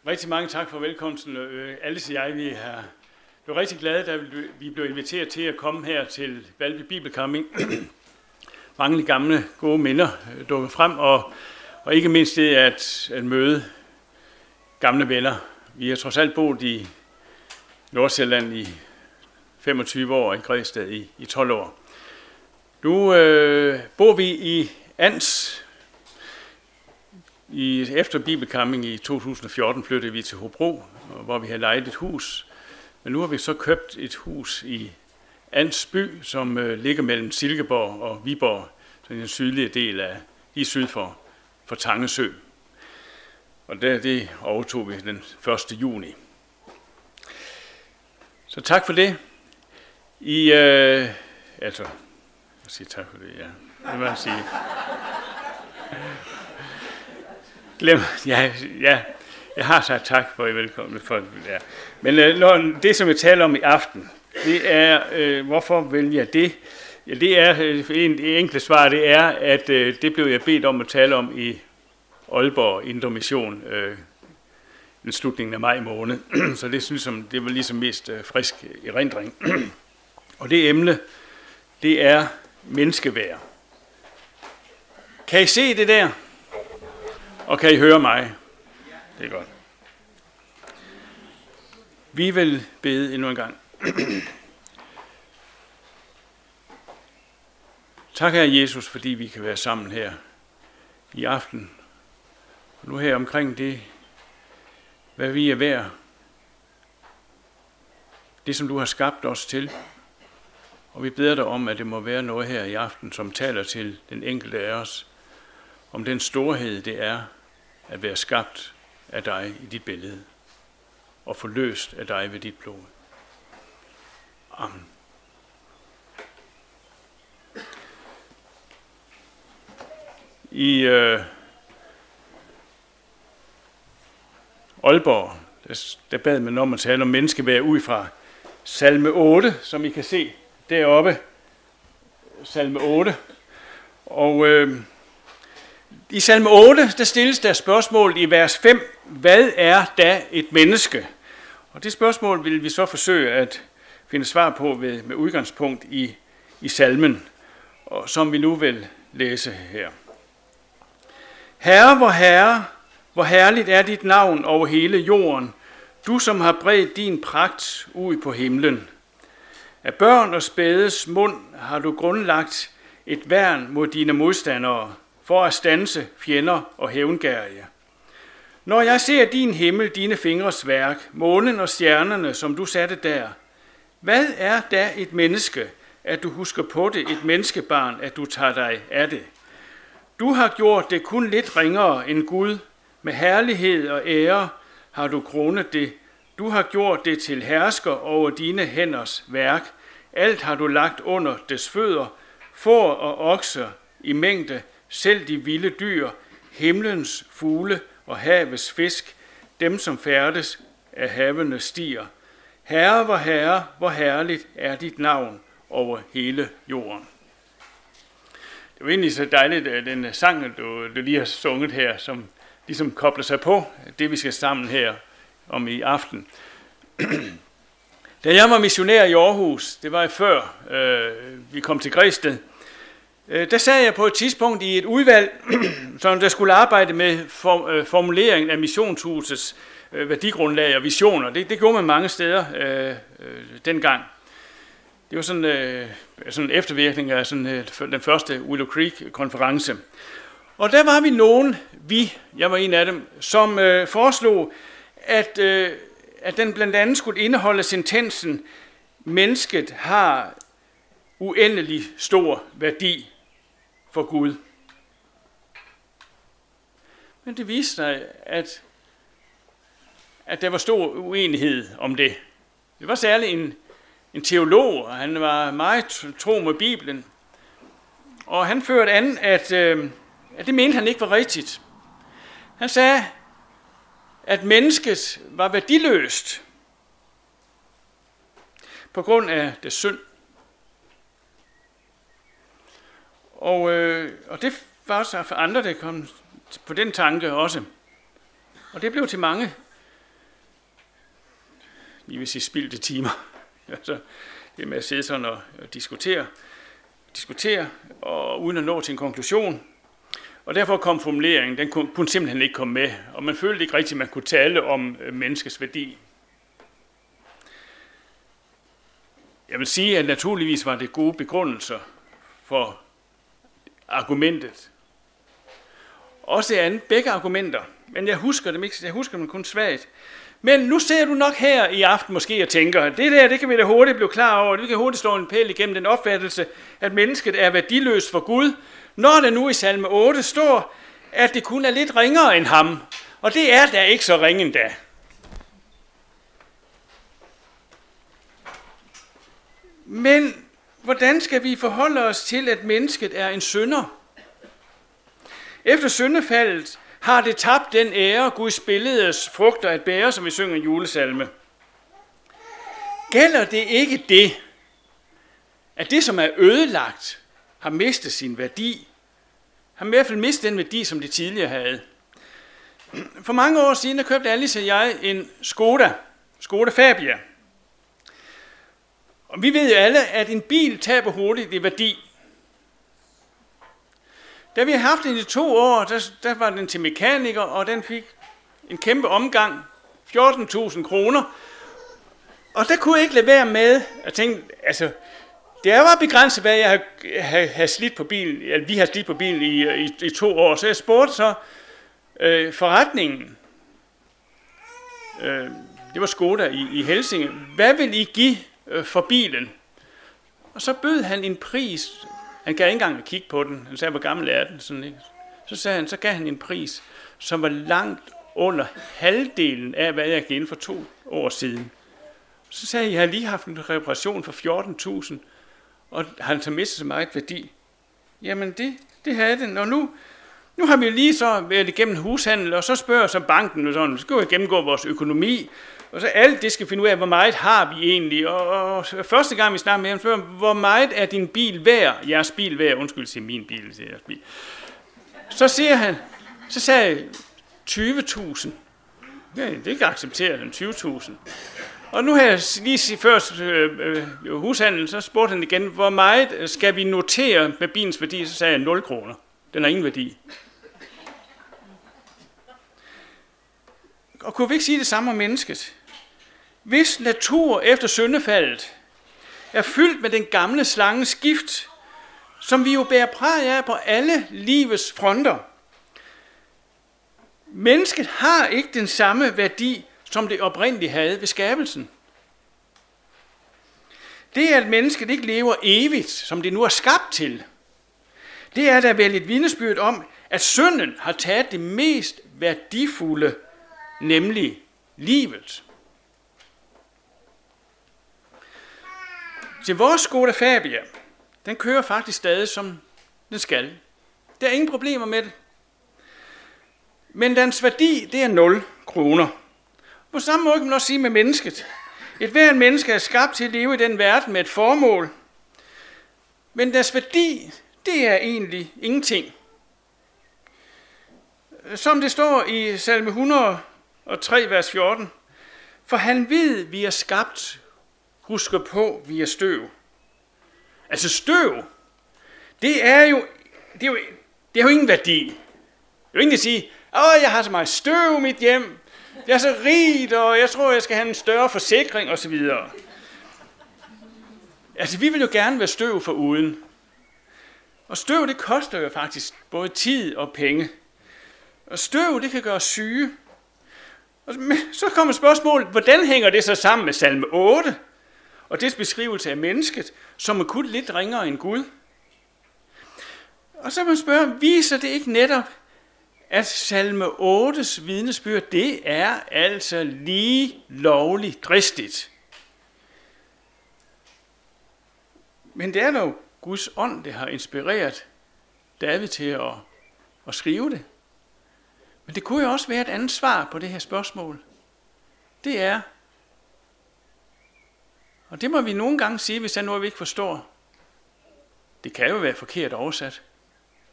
Rigtig mange tak for velkomsten. Alice og jeg, vi er rigtig glade, da vi blev inviteret til at komme her til Valby Bibelcamping. Mange gamle, gode minder dukker frem, og ikke mindst det at møde gamle venner. Vi har trods alt boet i Nordsjælland i 25 år, og i Græsted i 12 år. Nu bor vi i Ans. Efter Bibelcamping i 2014 flyttede vi til Hobro, hvor vi havde lejet et hus. Men nu har vi så købt et hus i Ans by, som ligger mellem Silkeborg og Viborg, så den sydlige del af lige syd for Tangesø. Og det overtog vi den 1. juni. Så tak for det. Jeg siger tak for det, ja. Det må jeg sige. Jeg har sagt tak for, at I er velkomne. Ja. Men det, som jeg taler om i aften, det er, hvorfor vælger jeg det? Ja, det er det enkle svar, det er, at det blev jeg bedt om at tale om i Aalborg Indre Mission i slutningen af maj måned. Så det var ligesom mest frisk erindring. Og det emne, det er menneskeværd. Kan I se det der? Og kan I høre mig? Det er godt. Vi vil bede endnu en gang. Tak, Herre Jesus, fordi vi kan være sammen her i aften. Og nu her omkring det, hvad vi er værd. Det, som du har skabt os til. Og vi beder dig om, at det må være noget her i aften, som taler til den enkelte af os, om den storhed, det er at være skabt af dig i dit billede, og forløst af dig ved dit blod. Amen. I Aalborg, der bad man om at tale om menneskeværd ud fra salme 8, som I kan se deroppe. Salme 8. Og i salme 8, der stilles der spørgsmål i vers 5. Hvad er da et menneske? Og det spørgsmål vil vi så forsøge at finde svar på med udgangspunkt i salmen, og som vi nu vil læse her. Herre, hvor herligt er dit navn over hele jorden, du som har bredt din pragt ud på himlen. Af børn og spædes mund har du grundlagt et værn mod dine modstandere, for at standse fjender og hævngærige. Når jeg ser din himmel, dine fingres værk, månen og stjernerne, som du satte der, hvad er da et menneske, at du husker på det, et menneskebarn, at du tager dig af det? Du har gjort det kun lidt ringere end Gud, med herlighed og ære har du kronet det. Du har gjort det til hersker over dine hænders værk. Alt har du lagt under des fødder, får og okser i mængde, selv de vilde dyr, himlens fugle og havets fisk, dem som færdes af havene stier. Herre, hvor herligt er dit navn over hele jorden. Det var egentlig så dejligt, at den sang, du lige har sunget her, som ligesom kobler sig på det, vi skal sammen her om i aften. Da jeg var missionær i Aarhus, det var før vi kom til Græsted, der sad jeg på et tidspunkt i et udvalg, som der skulle arbejde med formuleringen af missionshusets værdigrundlag og visioner. Det gjorde man mange steder dengang. Det var sådan en eftervirkning af den første Willow Creek-konference. Og der var vi nogen, jeg var en af dem, som foreslog, at den blandt andet skulle indeholde sentensen, mennesket har uendelig stor værdi for Gud. Men det viste sig, at der var stor uenighed om det. Det var særligt en teolog, og han var meget tro mod Bibelen. Og han førte an, at det mente han ikke var rigtigt. Han sagde, at mennesket var værdiløst på grund af det synd. Og det var også for andre, der kom på den tanke også. Og det blev til mange I vil sige spildte timer. Altså, det med at sidde sådan og diskutere og uden at nå til en konklusion. Og derfor kom formuleringen, den kunne simpelthen ikke komme med, og man følte ikke rigtigt, at man kunne tale om menneskets værdi. Jeg vil sige, at naturligvis var det gode begrundelser for argumentet. Også begge argumenter, men jeg husker dem kun svagt. Men nu ser du nok her i aften måske og tænker, det kan vi da hurtigt blive klar over, vi kan hurtigt slå en pæl igennem den opfattelse, at mennesket er værdiløst for Gud, når der nu i salme 8 står, at det kun er lidt ringere end ham, og det er da ikke så ringe endda. Men hvordan skal vi forholde os til, at mennesket er en synder? Efter syndefaldet har det tabt den ære, Guds billedes frugter at bære, som vi synger i julesalme. Gælder det ikke det, at det, som er ødelagt, har mistet sin værdi? Har i hvert fald mistet den værdi, som det tidligere havde. For mange år siden, der købte Alice og jeg en Skoda Fabia. Og vi ved jo alle, at en bil taber hurtigt i værdi. Da vi har haft den i 2 år, der var den til mekaniker, og den fik en kæmpe omgang, 14.000 kroner. Og der kunne jeg ikke lade være med at tænke, altså, det er jo begrænset, hvad jeg har slidt på bilen, eller vi har slidt på bilen i 2 år. Så jeg spurgte så forretningen, det var Skoda i Helsinge, hvad vil I give for bilen? Og så bød han en pris. Han gav ikke engang at kigge på den. Han sagde, hvor gammel er den? Sådan, ikke? Så gav han en pris, som var langt under halvdelen af, hvad jeg gav inden for 2 år siden. Så sagde jeg, jeg har lige haft en reparation for 14.000, og han så mistet så meget værdi. Jamen, det havde den. Og nu har vi lige så været igennem hushandel, og så spørger så banken, og sådan, så skal vi gennemgå vores økonomi, og så alt det skal finde ud af, hvor meget har vi egentlig. Og første gang vi snakker med ham, spørger hvor meget er din bil værd? Jeres bil værd, undskyld, siger min bil, siger jeres bil. Så siger han, så sagde jeg 20.000. Ja, det kan acceptere den, 20.000. Og nu har jeg lige før hushandel, så spurgte han igen, hvor meget skal vi notere med bilens værdi? Så sagde jeg 0 kroner. Den har ingen værdi. Og kunne vi ikke sige det samme om mennesket? Hvis natur efter syndefaldet er fyldt med den gamle slanges gift, som vi jo bærer præg af på alle livets fronter. Mennesket har ikke den samme værdi, som det oprindeligt havde ved skabelsen. Det, at mennesket ikke lever evigt, som det nu er skabt til, det er da vel et vidnesbyrd om, at synden har taget det mest værdifulde, nemlig livet. Så vores Skoda Fabia, den kører faktisk stadig, som den skal. Der er ingen problemer med det. Men dens værdi, det er 0 kroner. På samme måde kan man også sige med mennesket. Et hvert menneske er skabt til at leve i den verden med et formål. Men dens værdi, det er egentlig ingenting. Som det står i salme 103, vers 14. For han ved, vi er skabt, husker på, vi er støv. Altså støv, det er jo ingen værdi. Det er jo ingen at sige, jeg har så meget støv i mit hjem, det er så rigt, og jeg tror, jeg skal have en større forsikring osv. Altså, vi vil jo gerne være støv foruden. Og støv, det koster jo faktisk både tid og penge. Og støv, det kan gøre syge. Og så kommer spørgsmålet, hvordan hænger det så sammen med salme 8? Og dets beskrivelse af mennesket, som er kun lidt ringere end Gud. Og så må man spørge, viser det ikke netop, at salme 8's vidnesbyrd, det er altså lige lovligt dristigt. Men det er dog Guds ånd, der har inspireret David til at skrive det. Men det kunne jo også være et andet svar på det her spørgsmål. Det er, og det må vi nogle gange sige, hvis der er noget, vi ikke forstår. Det kan jo være forkert oversat.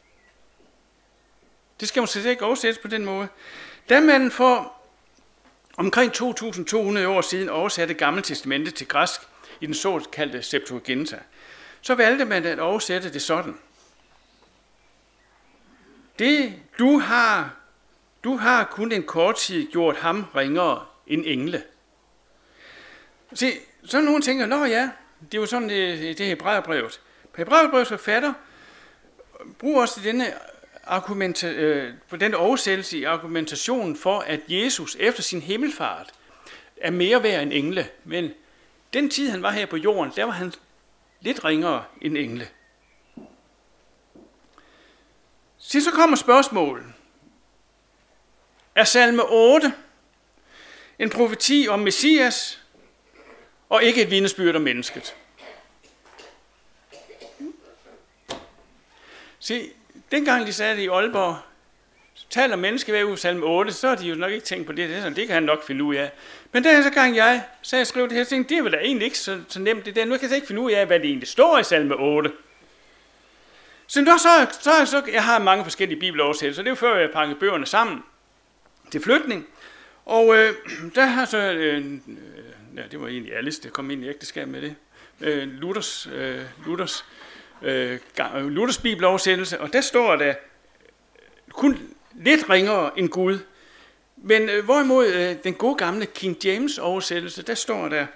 Det skal man slet ikke oversættes på den måde. Da man for omkring 2.200 år siden oversatte Gamle Testamentet til græsk i den såkaldte Septuaginta. Så valgte man at oversætte det sådan. Du har kun en kort tid gjort ham ringere end engle. Se, så nogen tænker, nå ja, det er jo sådan det Hebræerbrevet. Hebræerbrevets forfatter bruger også på denne oversættelse i argumentationen for, at Jesus efter sin himmelfart er mere værd end engle. Men den tid, han var her på jorden, der var han lidt ringere end engle. Så kommer spørgsmålet. Er salme 8 en profeti om Messias, og ikke et vidnesbyrd om mennesket? Se, dengang de sagde det i Aalborg, taler menneske hver uge salme 8, så har de jo nok ikke tænkt på det. Det kan han nok finde ud af. Men den gang jeg skrev det her, tænkte det er vel da egentlig ikke så nemt det der. Nu kan jeg ikke finde ud af, hvad det egentlig står i salme 8. Så jeg har mange forskellige bibeloversættelser. Det er jo før jeg pakkede bøgerne sammen til flytning. Og der har så, det var egentlig Alice, der kom ind i ægteskab med det. Luthers bibeloversættelse, og der står der kun lidt ringere end Gud. Men hvorimod den gode gamle King James oversættelse, der står der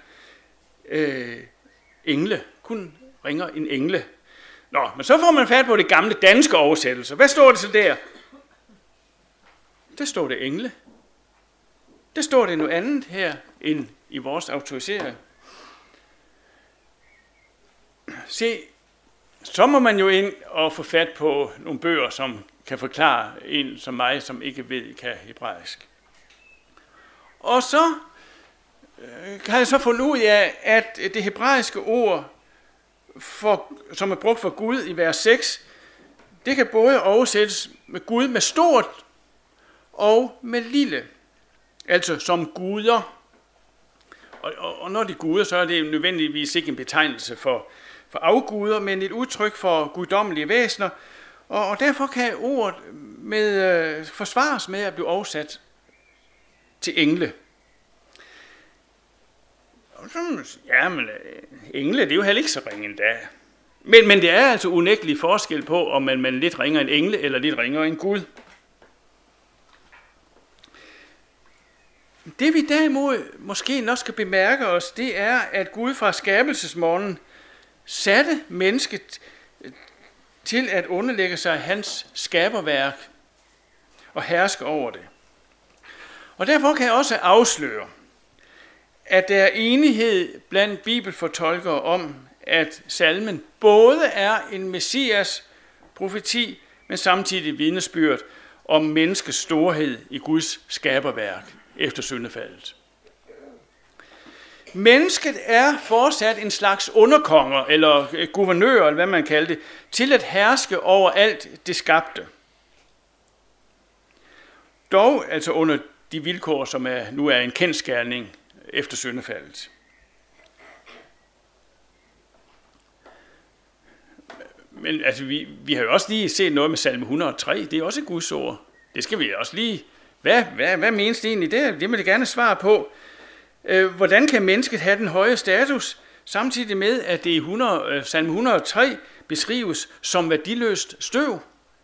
engle, kun ringere end engle. Nå, men så får man fat på det gamle danske oversættelse. Hvad står det så der? Der står det engle. Der står det noget andet her end i vores autorisering. Se, så må man jo ind og få fat på nogle bøger, som kan forklare en som mig, som ikke ved, kan hebraisk. Og så kan jeg så fundet ud af, at det hebraiske ord, som er brugt for Gud i vers 6, det kan både oversættes med Gud med stort og med lille. Altså som guder. Og når de guder, så er det nødvendigvis ikke en betegnelse for afguder, men et udtryk for guddommelige væsener. Og derfor kan ordet forsvares med at blive oversat til engle. Ja, men engle, det er jo heller ikke så ringe endda. Men det er altså unægtelig forskel på, om man lidt ringer en engle, eller lidt ringer en Gud. Det vi derimod måske nok skal bemærke os, det er, at Gud fra skabelsesmorgenen satte mennesket til at underlægge sig hans skaberværk og herske over det. Og derfor kan jeg også afsløre, at der er enighed blandt bibelfortolkere om, at salmen både er en messias profeti, men samtidig vidnesbyrd om menneskets storhed i Guds skaberværk efter syndefaldet. Mennesket er fortsat en slags underkonger, eller guvernør, eller hvad man kalder det, til at herske over alt det skabte. Dog altså under de vilkår, som nu er en kendsgerning efter syndefaldet. Men altså, vi har jo også lige set noget med salme 103, det er også et Guds ord. Det skal vi også lige... Hvad menes det egentlig der? Det vil jeg gerne svare på. Hvordan kan mennesket have den høje status, samtidig med, at det i salme 103 beskrives som værdiløst støv?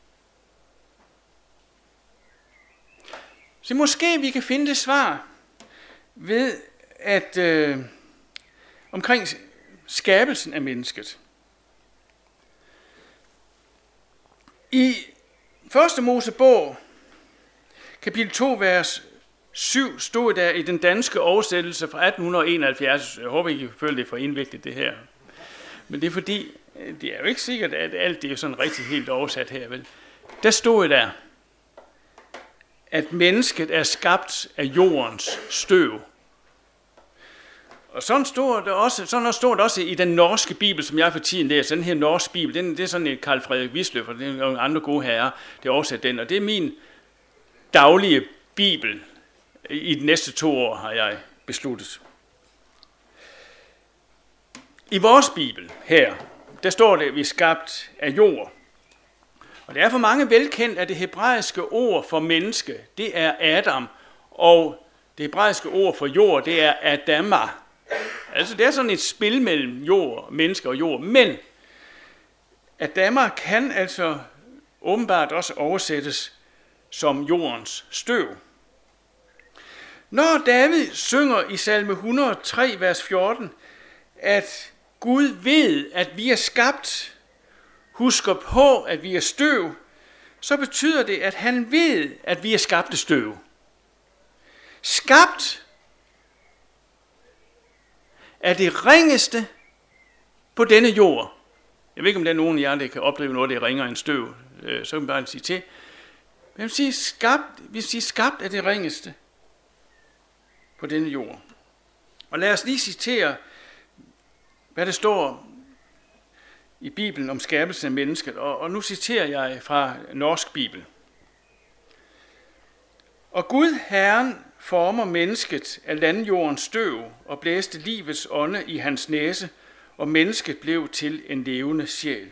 Så måske vi kan finde det svar ved at omkring skabelsen af mennesket. I 1. Mosebog, kapitel 2, vers 7, stod der i den danske oversættelse fra 1871. Jeg håber ikke, I føler det for indviklet det her. Men det er fordi, det er jo ikke sikkert, at alt det er sådan rigtig helt oversat her, vel? Der stod der, at mennesket er skabt af jordens støv. Og sådan står det også i den norske bibel, som jeg for tiden læser. Den her norske bibel, det er sådan en Carl Frederik Wisløff, og det er nogle andre gode herrer, der oversat den. Og det er min daglige bibel. I de næste 2 år har jeg besluttet. I vores bibel her, der står det, at vi er skabt af jord. Og det er for mange velkendt, at det hebraiske ord for menneske, det er Adam og det hebraiske ord for jord, det er Adama. Altså det er sådan et spil mellem jord, mennesker og jord. Men Adama kan altså åbenbart også oversættes som jordens støv. Når David synger i salme 103, vers 14, at Gud ved, at vi er skabt, husker på, at vi er støv, så betyder det, at han ved, at vi er skabte støv. Skabt er det ringeste på denne jord. Jeg ved ikke, om der er nogen af jer, der kan opleve noget, der ringer en støv. Så kan man bare sige til. Men hvis I skabt er det ringeste på denne jord. Og lad os lige citere, hvad der står i Bibelen om skabelsen af mennesket. Og nu citerer jeg fra Norsk Bibel. Og Gud Herren former mennesket af landjordens støv og blæste livets ånde i hans næse, og mennesket blev til en levende sjæl.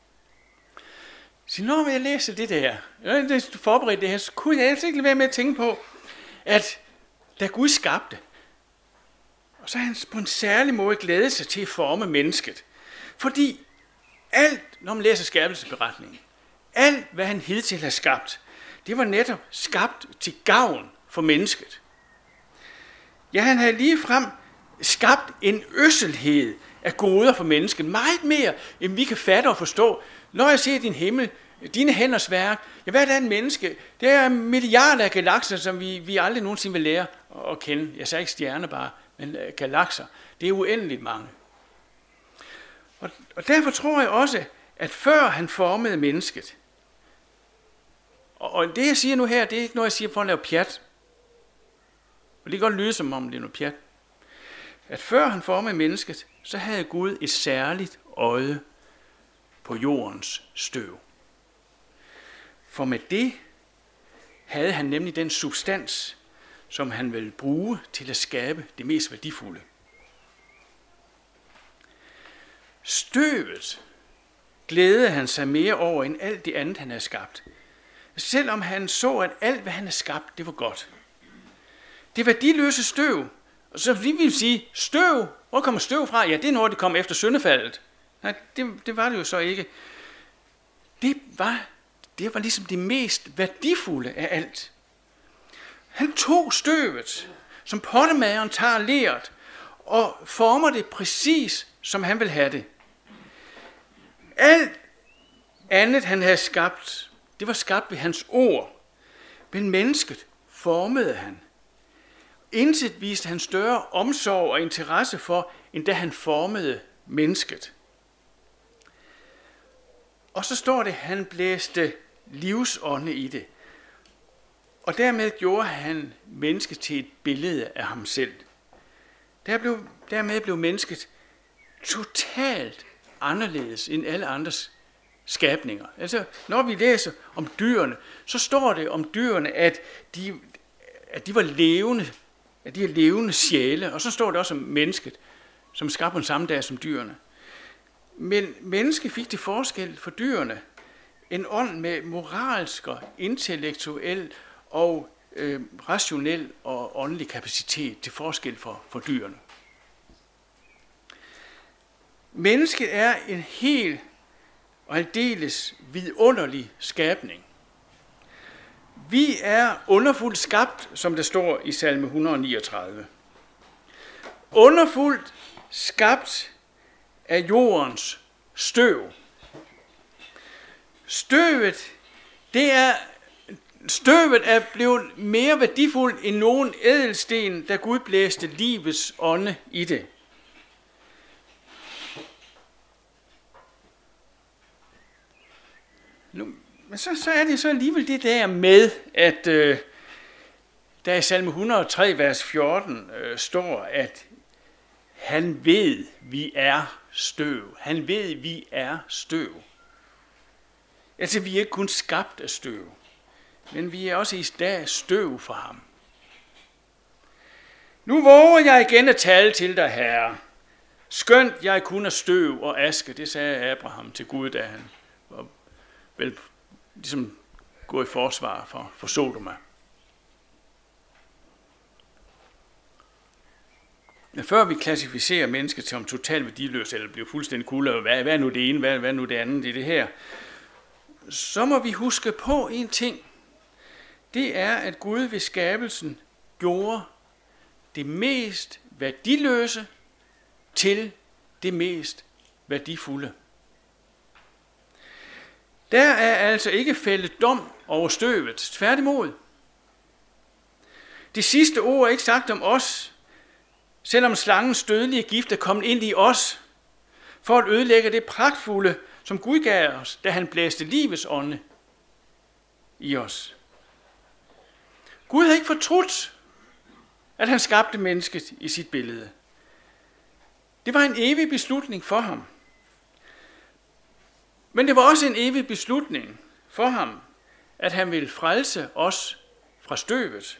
Så når jeg læser det der, jeg forberedte det her, så kunne jeg altså ikke lade være med at tænke på, at da Gud skabte, og så har han på en særlig måde glædet sig til at forme mennesket. Fordi alt, når man læser skabelsesberetningen, alt hvad han hidtil har skabt, det var netop skabt til gavn for mennesket. Ja, han havde ligefrem skabt en øsselhed af goder for mennesket. Meget mere, end vi kan fatte og forstå. Når jeg ser din himmel, dine hænders værk, ja, hvad er et menneske? Det er milliarder af galakser, som vi aldrig nogensinde vil lære at kende. Jeg sagde ikke stjerner bare, men galakser. Det er uendeligt mange. Og derfor tror jeg også, at før han formede mennesket, og det jeg siger nu her, det er ikke noget, jeg siger for at lave pjat. Og det kan godt lyde som om det er noget pjat. At før han formede mennesket, så havde Gud et særligt øje på jordens støv. For med det havde han nemlig den substans, som han ville bruge til at skabe det mest værdifulde. Støvet glædede han sig mere over end alt det andet, han havde skabt. Selvom han så, at alt, hvad han havde skabt, det var godt. Det værdiløse støv. Og så vi vil sige, støv, hvor kommer støv fra? Ja, det er noget, det kom efter syndefaldet. Nej, det var det jo så ikke. Det var ligesom det mest værdifulde af alt. Han tog støvet, som pottemageren tager leret, og former det præcis, som han vil have det. Alt andet, han havde skabt, det var skabt ved hans ord. Men mennesket formede han. Intet viste han større omsorg og interesse for, end da han formede mennesket. Og så står det, at han blæste livsånde i det. Og dermed gjorde han mennesket til et billede af ham selv. Dermed blev mennesket totalt anderledes end alle andres skabninger. Altså, når vi læser om dyrene, så står det om dyrene, at de var levende, at de er levende sjæle. Og så står det også om mennesket, som skabt på den samme dag som dyrene. Men mennesket fik til forskel for dyrene en ånd med moralsk og intellektuel og rationel og åndelig kapacitet til forskel for dyrene. Mennesket er en helt og aldeles vidunderlig skabning. Vi er underfuldt skabt, som der står i salme 139. Underfuldt skabt af jordens støv. Støvet er blevet mere værdifuldt end nogen ædelsten, da Gud blæste livets ånde i det. Men så er det så alligevel det der med, at der i salme 103, vers 14, står, at han ved, vi er støv. Han ved, vi er støv. Altså, vi er ikke kun skabt af støv, men vi er også i dag støv for ham. Nu våger jeg igen at tale til dig, Herre. Skønt jeg kun er støv og aske, det sagde Abraham til Gud, da han var vel ligesom gå i forsvar for Sodoma. Men før vi klassificerer mennesket som totalt værdiløs, eller bliver fuldstændig kulde, hvad er nu det ene, hvad er nu det andet i det her, så må vi huske på en ting. Det er, at Gud ved skabelsen gjorde det mest værdiløse til det mest værdifulde. Der er altså ikke fældet dom over støvet, tværtimod. Det sidste ord er ikke sagt om os, selvom slangens dødelige gift er kommet ind i os, for at ødelægge det pragtfulde, som Gud gav os, da han blæste livets ånde i os. Gud har ikke fortrudt, at han skabte mennesket i sit billede. Det var en evig beslutning for ham. Men det var også en evig beslutning for ham, at han ville frelse os fra støvet.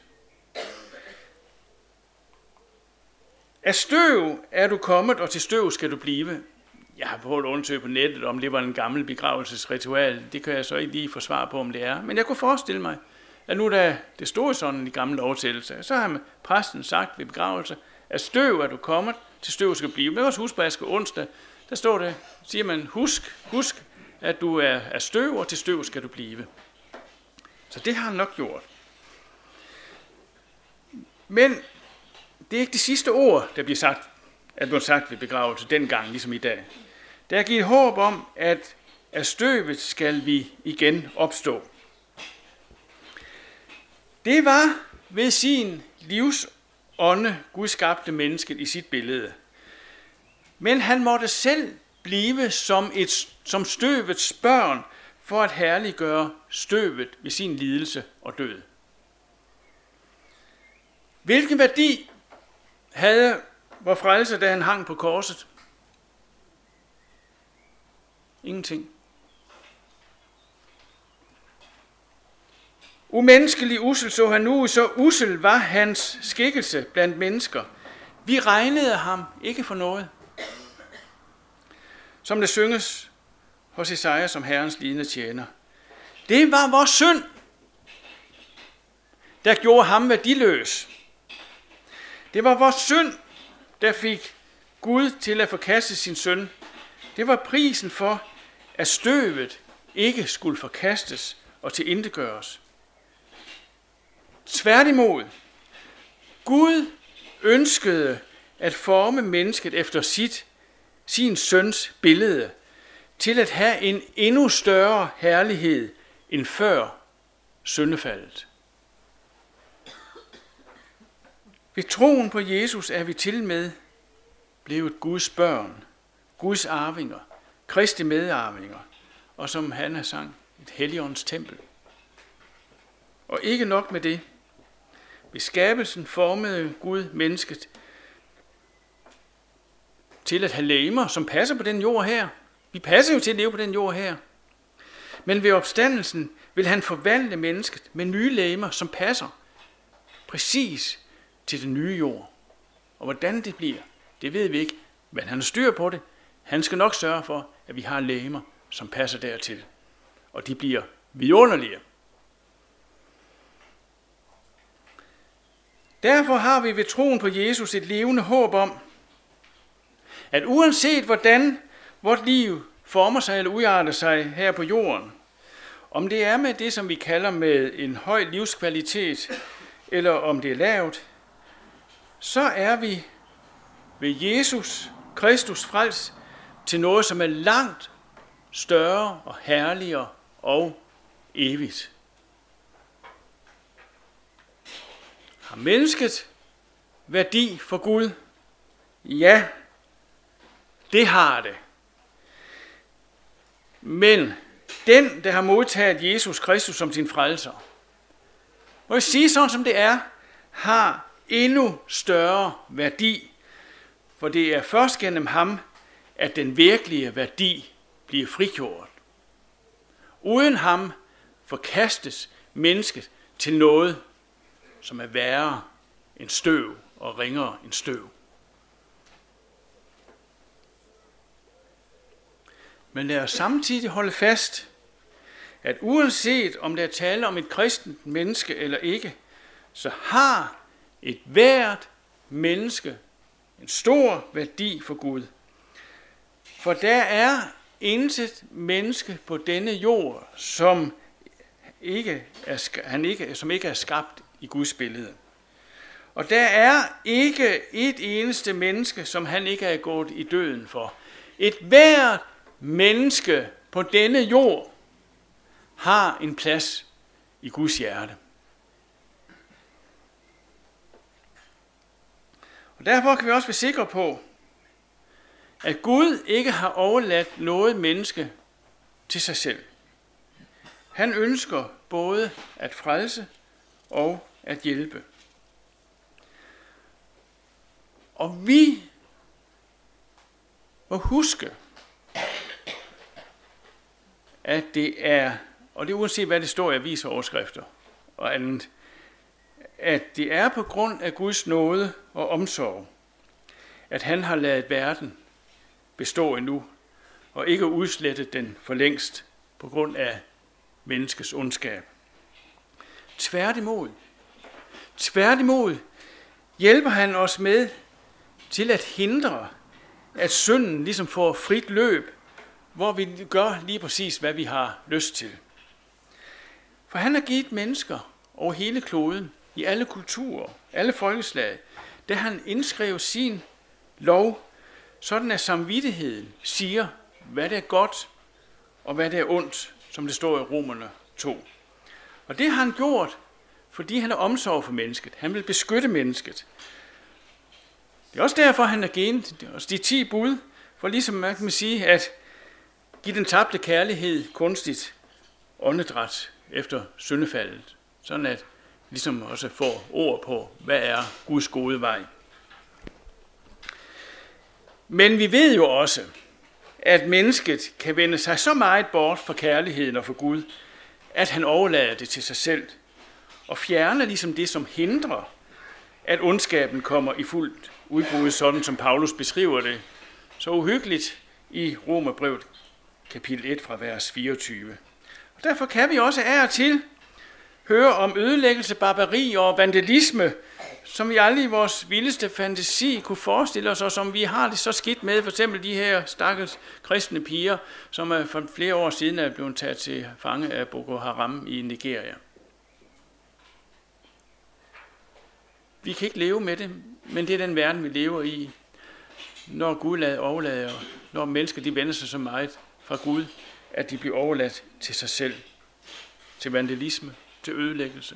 Af støv er du kommet, og til støv skal du blive. Jeg har prøvet at undersøge på nettet, om det var en gammel begravelsesritual. Det kan jeg så ikke lige få svar på, om det er. Men jeg kunne forestille mig, at nu da det stod sådan i gamle oversættelser, så har præsten sagt ved begravelse, at støv er du kommet, til støv skal blive. Men jeg også huske på Aske onsdag, der står det, siger man, husk, at du er af støv, og til støv skal du blive. Så det har han nok gjort. Men det er ikke det sidste ord, der bliver sagt, at blev sagt ved begravelse dengang, ligesom i dag. Der er givet håb om, at af støvet skal vi igen opstå. Det var ved sin livsånde, Gud skabte mennesket i sit billede. Men han måtte selv blive som støvets børn, for at herliggøre støvet ved sin lidelse og død. Hvilken værdi havde vor frelser, da han hang på korset? Ingenting. Umenneskelig ussel så han nu, så ussel var hans skikkelse blandt mennesker. Vi regnede ham ikke for noget. Som det synges hos Esaja som Herrens lidende tjener. Det var vores synd, der gjorde ham værdiløs. Det var vores synd, der fik Gud til at forkaste sin søn. Det var prisen for, at støvet ikke skulle forkastes og tilintetgøres. Tværtimod, Gud ønskede at forme mennesket efter sin søns billede, til at have en endnu større herlighed end før syndefaldet. Ved troen på Jesus er vi til med blevet Guds børn, Guds arvinger, Kristi medarvinger, og som han har sagt, et Helligåndens tempel. Og ikke nok med det. Ved skabelsen formede Gud mennesket til at have legemer, som passer på den jord her. Vi passer jo til at leve på den jord her. Men ved opstandelsen vil han forvandle mennesket med nye legemer, som passer præcis til den nye jord. Og hvordan det bliver, det ved vi ikke, men han har styr på det. Han skal nok sørge for, at vi har legemer, som passer dertil. Og de bliver vidunderlige. Derfor har vi ved troen på Jesus et levende håb om, at uanset hvordan vort liv former sig eller udarter sig her på jorden, om det er med det, som vi kalder med en høj livskvalitet, eller om det er lavt, så er vi ved Jesus Kristus frelst til noget, som er langt større og herligere og evigt. Har mennesket værdi for Gud? Ja, det har det. Men den, der har modtaget Jesus Kristus som sin frelser, må jeg sige sådan som det er, har endnu større værdi, for det er først gennem ham, at den virkelige værdi bliver frigjort. Uden ham forkastes mennesket til noget, som er værre end støv og ringere end støv. Men lad os samtidig holde fast, at uanset om der er tale om et kristent menneske eller ikke, så har et hvert menneske en stor værdi for Gud. For der er intet menneske på denne jord, som ikke er skabt i Guds billede. Og der er ikke et eneste menneske, som han ikke er gået i døden for. Et hvert menneske på denne jord har en plads i Guds hjerte. Og derfor kan vi også være sikre på, at Gud ikke har overladt noget menneske til sig selv. Han ønsker både at frelse og at hjælpe. Og vi må huske, at det er, og det er uanset hvad det står i avisoverskrifter og andet, at det er på grund af Guds nåde og omsorg, at han har ladet verden bestå endnu, og ikke udslettet den for længst på grund af menneskets ondskab. Tværtimod hjælper han os med til at hindre, at synden ligesom får frit løb, hvor vi gør lige præcis, hvad vi har lyst til. For han har givet mennesker over hele kloden, i alle kulturer, alle folkeslag, da han indskrev sin lov, sådan at samvittigheden siger, hvad det er godt og hvad det er ondt, som det står i Romerne 2. Og det har han gjort, fordi han har omsorg for mennesket. Han vil beskytte mennesket. Det er også derfor, han har givet os de 10 bud, for ligesom man kan sige, at give den tabte kærlighed kunstigt åndedræt efter syndefaldet, sådan at ligesom også får ord på, hvad er Guds gode vej. Men vi ved jo også, at mennesket kan vende sig så meget bort fra kærligheden og for Gud, at han overlader det til sig selv, og fjerner ligesom det, som hindrer, at ondskaben kommer i fuldt udbrud, sådan som Paulus beskriver det så uhyggeligt i Romerbrevet kapitel 1 fra vers 24. Og derfor kan vi også af og til høre om ødelæggelse, barbari og vandalisme, som vi aldrig i vores vildeste fantasi kunne forestille os, og som vi har det så skidt med, for eksempel de her stakkels kristne piger, som for flere år siden er blevet taget til fange af Boko Haram i Nigeria. Vi kan ikke leve med det, men det er den verden, vi lever i, når Gud overlader, når mennesker de vender sig så meget fra Gud, at de bliver overladt til sig selv, til vandalisme, til ødelæggelse.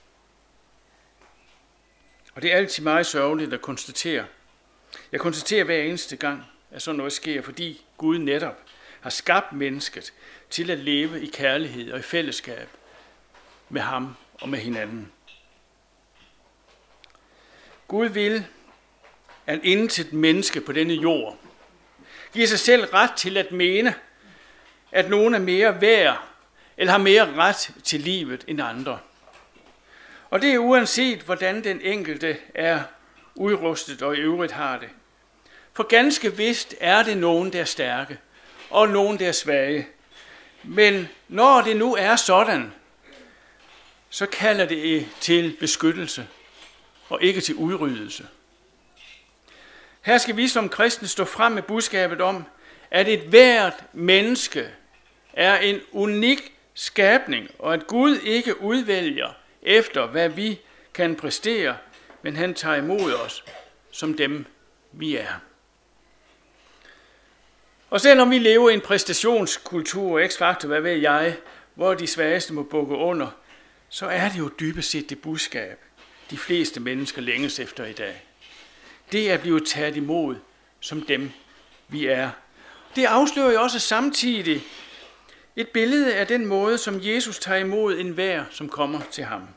Og det er altid meget sørgeligt at konstatere. Jeg konstaterer hver eneste gang, at sådan noget sker, fordi Gud netop har skabt mennesket til at leve i kærlighed og i fællesskab med ham og med hinanden. Gud vil, at intet menneske på denne jord giver sig selv ret til at mene, at nogen er mere værd eller har mere ret til livet end andre. Og det er uanset, hvordan den enkelte er udrustet og i øvrigt har det. For ganske vist er det nogen, der er stærke, og nogen, der er svage. Men når det nu er sådan, så kalder det til beskyttelse og ikke til udryddelse. Her skal vi som kristne stå frem med budskabet om, at et hvert menneske er en unik skabning, og at Gud ikke udvælger efter, hvad vi kan præstere, men han tager imod os som dem, vi er. Og selvom vi lever i en præstationskultur, x-faktor, hvad ved jeg, hvor de svageste må bukke under, så er det jo dybest set det budskab, de fleste mennesker længes efter i dag. Det er at blive taget imod som dem, vi er. Det afslører jo også samtidig et billede af den måde, som Jesus tager imod enhver, som kommer til ham.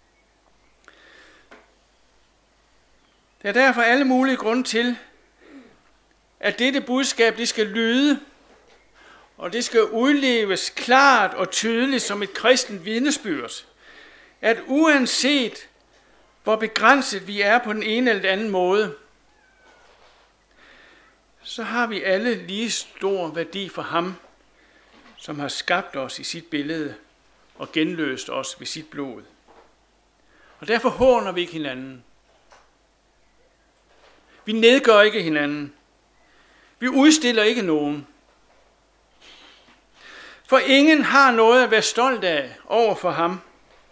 Der er derfor alle mulige grunde til, at dette budskab det skal lyde, og det skal udleves klart og tydeligt som et kristent vidnesbyrd, at uanset hvor begrænset vi er på den ene eller den anden måde, så har vi alle lige stor værdi for ham, som har skabt os i sit billede og genløst os ved sit blod. Og derfor håner vi ikke hinanden. Vi nedgør ikke hinanden. Vi udstiller ikke nogen. For ingen har noget at være stolt af over for ham.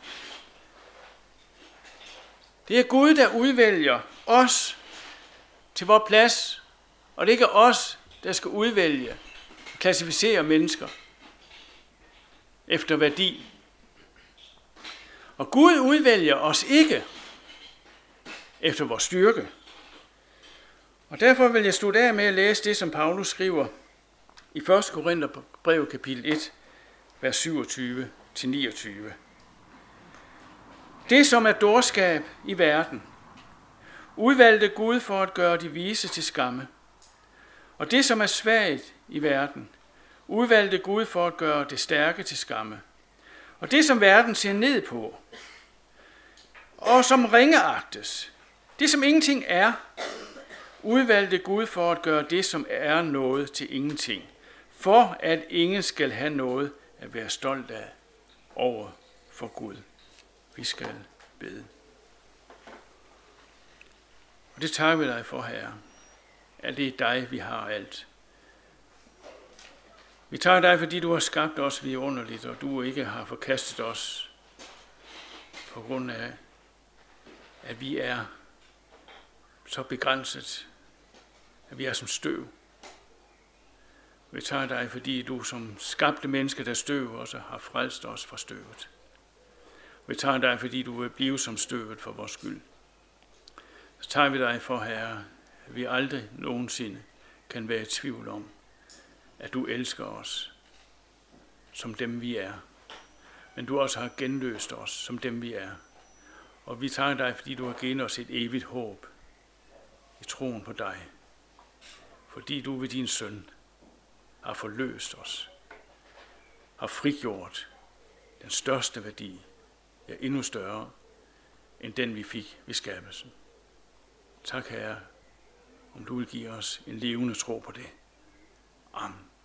Det er Gud, der udvælger os til vores plads, og det er ikke os, der skal udvælge og klassificere mennesker efter værdi. Og Gud udvælger os ikke efter vores styrke. Og derfor vil jeg slutte af med at læse det, som Paulus skriver i 1. Korintherbrev kapitel 1, vers 27-29. Det, som er dårskab i verden, udvalgte Gud for at gøre de vise til skamme. Og det, som er svagt i verden, udvalgte Gud for at gøre det stærke til skamme. Og det, som verden ser ned på, og som ringeagtes, det, som ingenting er, udvalgte Gud for at gøre det, som er noget, til ingenting, for at ingen skal have noget at være stolt af over for Gud. Vi skal bede. Og det takker vi dig for, Herre, at det er dig, vi har alt. Vi takker dig, fordi du har skabt os vidunderligt, og du ikke har forkastet os på grund af, at vi er så begrænset, at vi er som støv. Vi takker dig, fordi du som skabte menneske, der støv, også har frelst os fra støvet. Vi takker dig, fordi du vil blive som støvet for vores skyld. Så takker vi dig for, Herre, at vi aldrig nogensinde kan være i tvivl om, at du elsker os som dem vi er. Men du også har genløst os som dem vi er. Og vi takker dig, fordi du har givet os et evigt håb i troen på dig. Fordi du ved din søn har forløst os, har frigjort den største værdi, ja endnu større end den vi fik ved skabelsen. Tak, Herre, om du vil give os en levende tro på det. Amen.